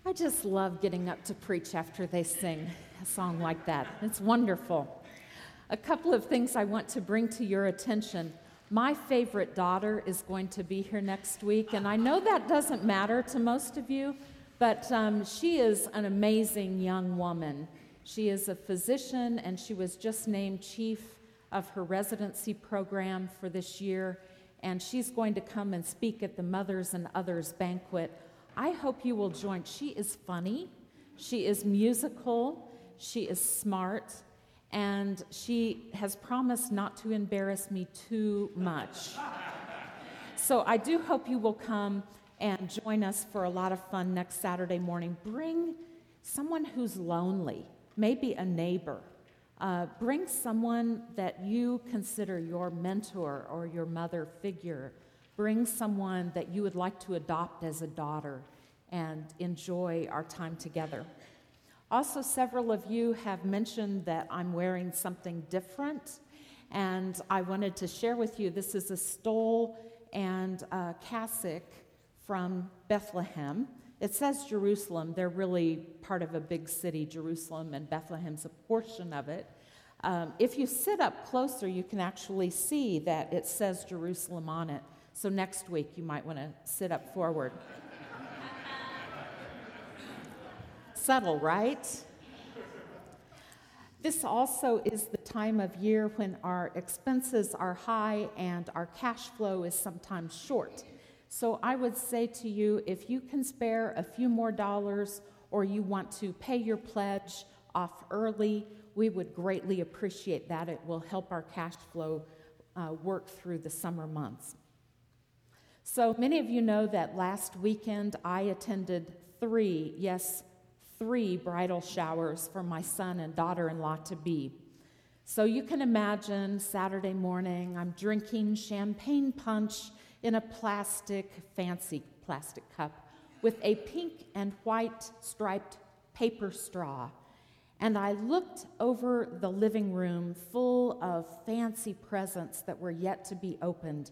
I just love getting up to preach after they sing a song like that. It's wonderful. A couple of things I want to bring to your attention. My favorite daughter is going to be here next week, and I know that doesn't matter to most of you, but she is an amazing young woman. She is a physician, and she was just named chief of her residency program for this year, and she's going to come and speak at the Mothers and Others banquet. I hope you will join. She is funny, she is musical, she is smart, and she has promised not to embarrass me too much. So I do hope you will come and join us for a lot of fun next Saturday morning. Bring someone who's lonely, maybe a neighbor. Bring someone that you consider your mentor or your mother figure. Bring someone that you would like to adopt as a daughter and enjoy our time together. Also, several of you have mentioned that I'm wearing something different, and I wanted to share with you, this is a stole and a cassock from Bethlehem. It says Jerusalem. They're really part of a big city, Jerusalem, and Bethlehem's a portion of it. If you sit up closer, you can actually see that it says Jerusalem on it. So next week, you might want to sit up forward. Subtle, right? This also is the time of year when our expenses are high and our cash flow is sometimes short. So I would say to you, if you can spare a few more dollars or you want to pay your pledge off early, we would greatly appreciate that. It will help our cash flow work through the summer months. So many of you know that last weekend I attended three bridal showers for my son and daughter-in-law to be. So you can imagine Saturday morning, I'm drinking champagne punch in a fancy plastic cup with a pink and white striped paper straw. And I looked over the living room full of fancy presents that were yet to be opened.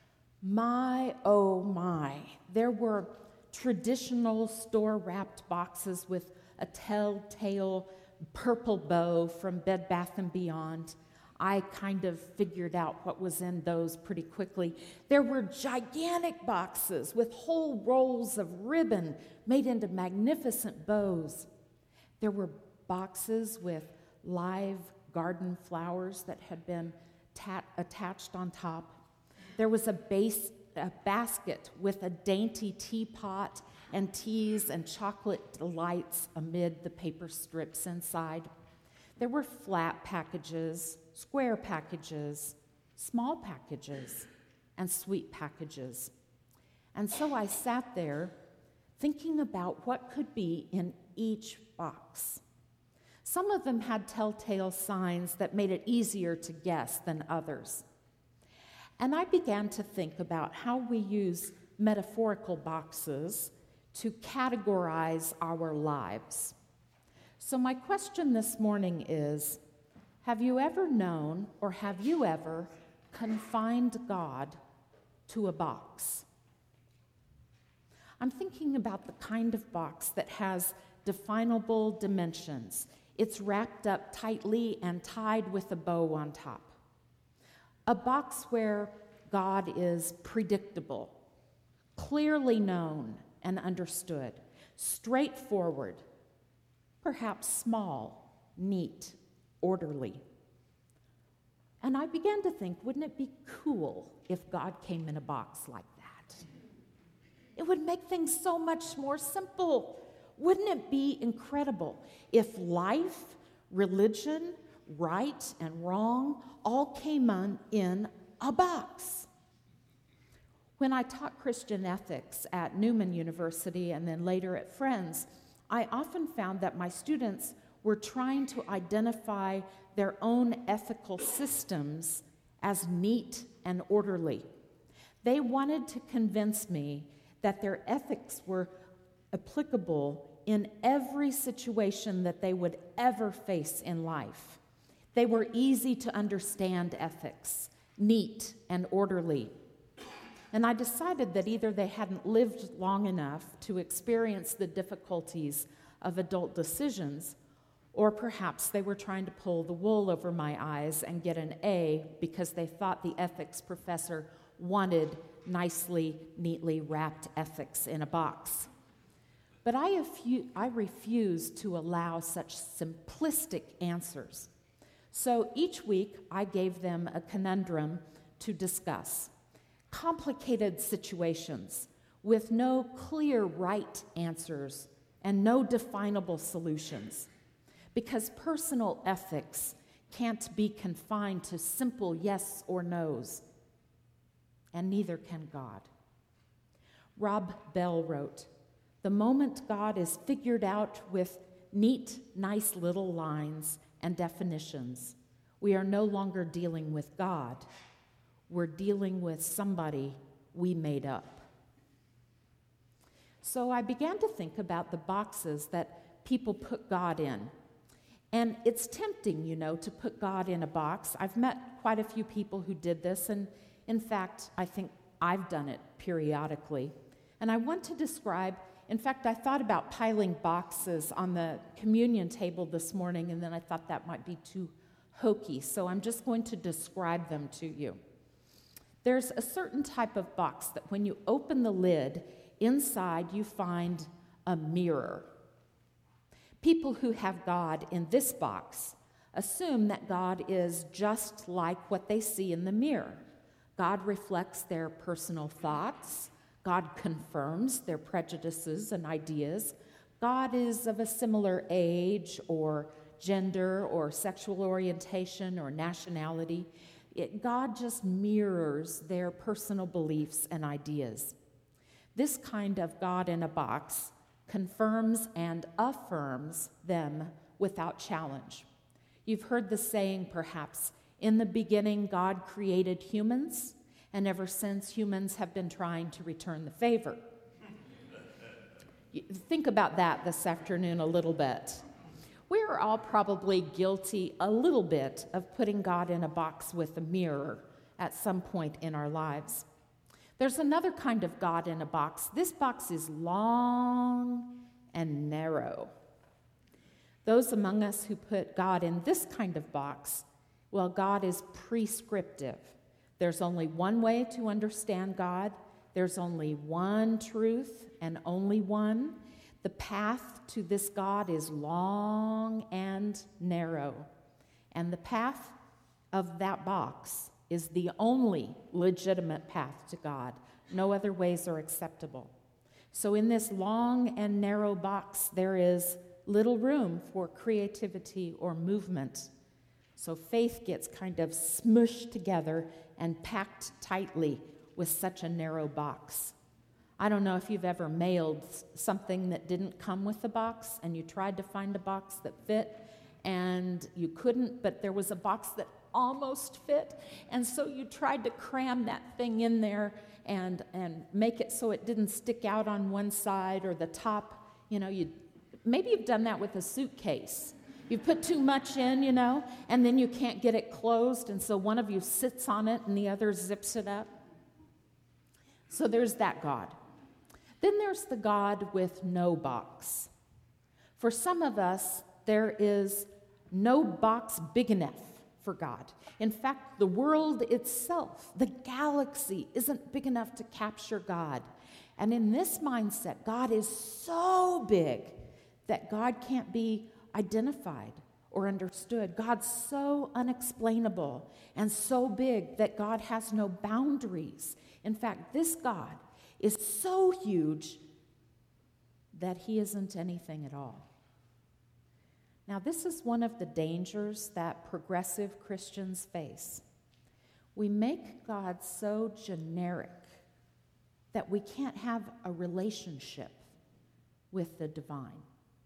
My, oh my, there were traditional store-wrapped boxes with a telltale purple bow from Bed Bath & Beyond. I kind of figured out what was in those pretty quickly. There were gigantic boxes with whole rolls of ribbon made into magnificent bows. There were boxes with live garden flowers that had been attached on top. There was a basket with a dainty teapot and teas and chocolate delights amid the paper strips inside. There were flat packages, square packages, small packages, and sweet packages. And so I sat there thinking about what could be in each box. Some of them had telltale signs that made it easier to guess than others. And I began to think about how we use metaphorical boxes to categorize our lives. So my question this morning is, have you ever known or have you ever confined God to a box? I'm thinking about the kind of box that has definable dimensions. It's wrapped up tightly and tied with a bow on top. A box where God is predictable, clearly known and understood, straightforward, perhaps small, neat, orderly. And I began to think, wouldn't it be cool if God came in a box like that? It would make things so much more simple. Wouldn't it be incredible if life, religion, right and wrong all came in a box? When I taught Christian ethics at Newman University and then later at Friends, I often found that my students were trying to identify their own ethical systems as neat and orderly. They wanted to convince me that their ethics were applicable in every situation that they would ever face in life. They were easy to understand ethics, neat and orderly. And I decided that either they hadn't lived long enough to experience the difficulties of adult decisions, or perhaps they were trying to pull the wool over my eyes and get an A because they thought the ethics professor wanted nicely, neatly wrapped ethics in a box. But I refused to allow such simplistic answers. So each week I gave them a conundrum to discuss. Complicated situations with no clear right answers and no definable solutions. Because personal ethics can't be confined to simple yes or no's, and neither can God. Rob Bell wrote, "The moment God is figured out with neat, nice little lines and definitions, we are no longer dealing with God. We're dealing with somebody we made up." So I began to think about the boxes that people put God in. And it's tempting, to put God in a box. I've met quite a few people who did this, and in fact, I think I've done it periodically. And I want to describe, in fact, I thought about piling boxes on the communion table this morning, and then I thought that might be too hokey, so I'm just going to describe them to you. There's a certain type of box that when you open the lid, inside you find a mirror. People who have God in this box assume that God is just like what they see in the mirror. God reflects their personal thoughts. God confirms their prejudices and ideas. God is of a similar age or gender or sexual orientation or nationality. God just mirrors their personal beliefs and ideas. This kind of God in a box confirms and affirms them without challenge. You've heard the saying, perhaps, in the beginning God created humans, and ever since humans have been trying to return the favor. Think about that this afternoon a little bit. We're all probably guilty a little bit of putting God in a box with a mirror at some point in our lives. There's another kind of God in a box. This box is long and narrow. Those among us who put God in this kind of box, well, God is prescriptive. There's only one way to understand God. There's only one truth and only one. The path to this God is long and narrow. And the path of that box is the only legitimate path to God. No other ways are acceptable. So in this long and narrow box, there is little room for creativity or movement. So faith gets kind of smushed together and packed tightly with such a narrow box. I don't know if you've ever mailed something that didn't come with the box and you tried to find a box that fit and you couldn't, but there was a box that almost fit, and so you tried to cram that thing in there and make it so it didn't stick out on one side or the top. Maybe you've done that with a suitcase. You put too much in, and then you can't get it closed, and so one of you sits on it and the other zips it up. So there's that God. Then there's the God with no box. For some of us, there is no box big enough for God. In fact, the world itself, the galaxy, isn't big enough to capture God. And in this mindset, God is so big that God can't be identified or understood. God's so unexplainable and so big that God has no boundaries. In fact, this God is so huge that he isn't anything at all. Now, this is one of the dangers that progressive Christians face. We make God so generic that we can't have a relationship with the divine.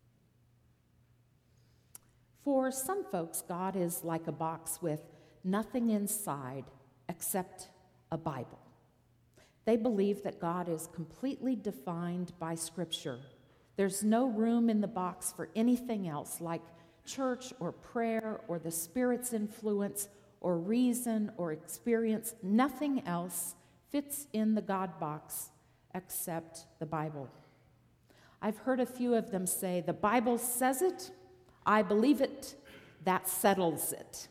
For some folks, God is like a box with nothing inside except a Bible. They believe that God is completely defined by Scripture. There's no room in the box for anything else like church or prayer or the Spirit's influence or reason or experience. Nothing else fits in the God box except the Bible. I've heard a few of them say, the Bible says it, I believe it, that settles it.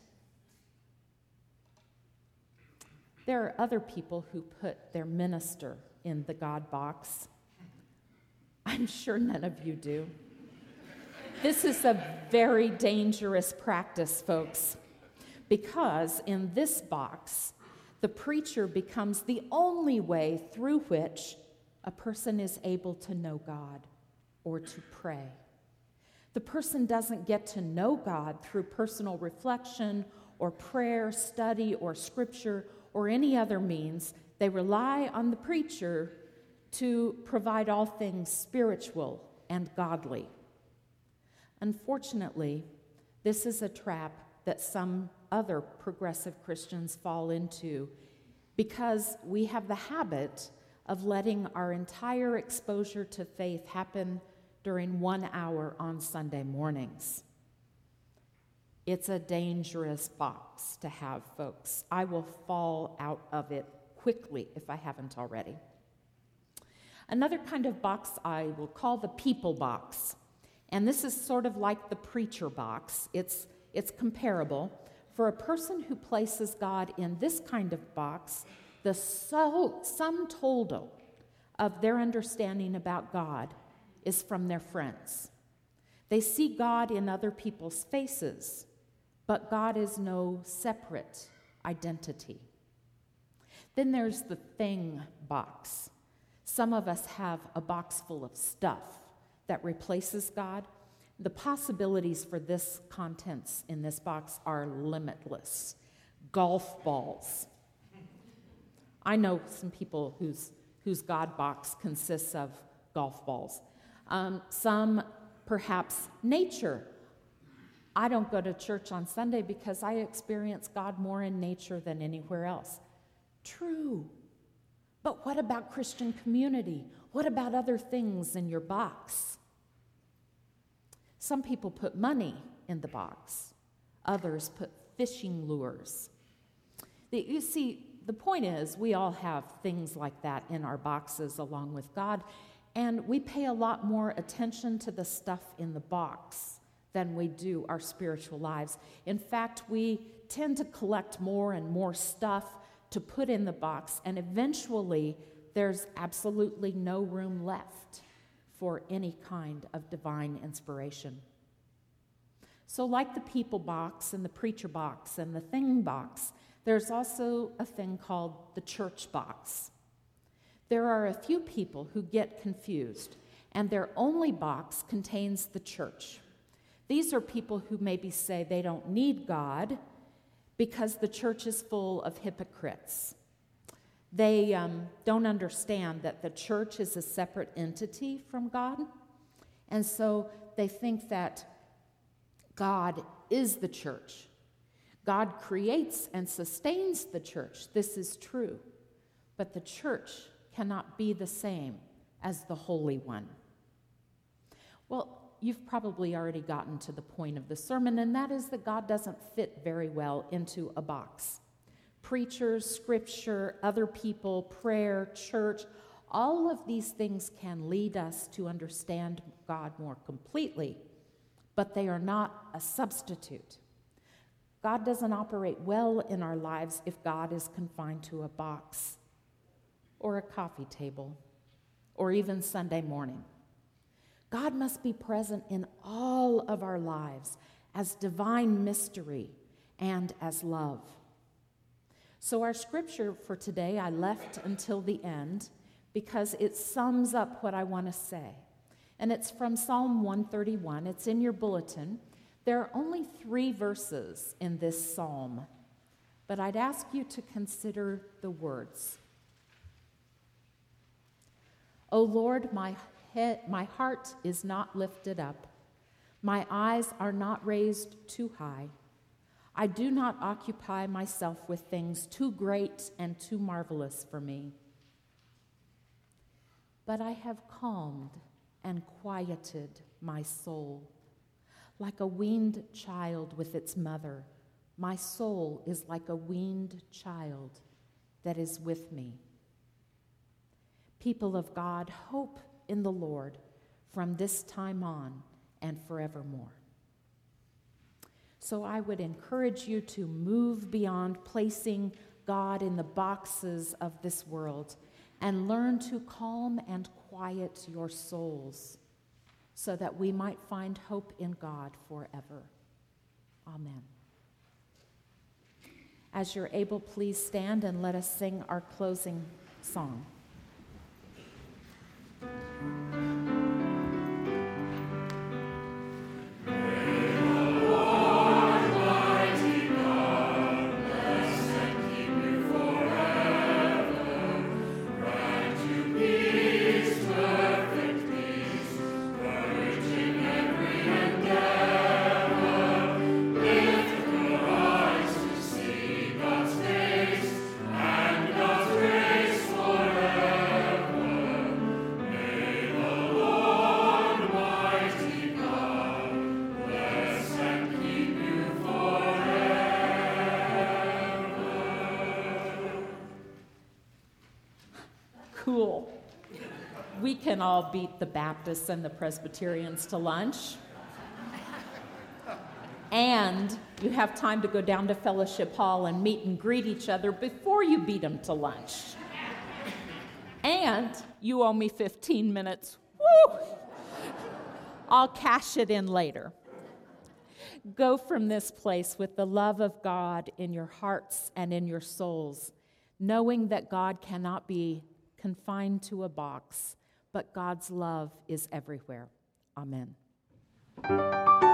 There are other people who put their minister in the God box. I'm sure none of you do. This is a very dangerous practice, folks, because in this box, the preacher becomes the only way through which a person is able to know God or to pray. The person doesn't get to know God through personal reflection or prayer, study, or scripture, or any other means. They rely on the preacher to provide all things spiritual and godly. Unfortunately, this is a trap that some other progressive Christians fall into because we have the habit of letting our entire exposure to faith happen during 1 hour on Sunday mornings. It's a dangerous box to have, folks. I will fall out of it quickly if I haven't already. Another kind of box I will call the people box. And this is sort of like the preacher box. It's comparable. For a person who places God in this kind of box, the sum total of their understanding about God is from their friends. They see God in other people's faces, but God is no separate identity. Then there's the thing box. Some of us have a box full of stuff that replaces God. The possibilities for this contents in this box are limitless. Golf balls. I know some people whose God box consists of golf balls. Some, perhaps, nature. I don't go to church on Sunday because I experience God more in nature than anywhere else. True. But what about Christian community? What about other things in your box? Some people put money in the box. Others put fishing lures. You see, the point is we all have things like that in our boxes along with God, and we pay a lot more attention to the stuff in the box than we do our spiritual lives. In fact, we tend to collect more and more stuff to put in the box, and eventually there's absolutely no room left for any kind of divine inspiration. So like the people box and the preacher box and the thing box, there's also a thing called the church box. There are a few people who get confused, and their only box contains the church. These are people who maybe say they don't need God because the church is full of hypocrites. They don't understand that the church is a separate entity from God, and so they think that God is the church. God creates and sustains the church. This is true, but the church cannot be the same as the Holy One. Well, you've probably already gotten to the point of the sermon, and that is that God doesn't fit very well into a box. Preachers, scripture, other people, prayer, church, all of these things can lead us to understand God more completely, but they are not a substitute. God doesn't operate well in our lives if God is confined to a box or a coffee table or even Sunday morning. God must be present in all of our lives as divine mystery and as love. So our scripture for today I left until the end because it sums up what I want to say. And it's from Psalm 131. It's in your bulletin. There are only 3 verses in this psalm, but I'd ask you to consider the words. O Lord, my heart is not lifted up. My eyes are not raised too high. I do not occupy myself with things too great and too marvelous for me. But I have calmed and quieted my soul. Like a weaned child with its mother, my soul is like a weaned child that is with me. People of God, hope in the Lord from this time on and forevermore. So I would encourage you to move beyond placing God in the boxes of this world and learn to calm and quiet your souls so that we might find hope in God forever. Amen. As you're able, please stand and let us sing our closing song. Cool. We can all beat the Baptists and the Presbyterians to lunch. And you have time to go down to Fellowship Hall and meet and greet each other before you beat them to lunch. And you owe me 15 minutes. Woo! I'll cash it in later. Go from this place with the love of God in your hearts and in your souls, knowing that God cannot be confined to a box, but God's love is everywhere. Amen.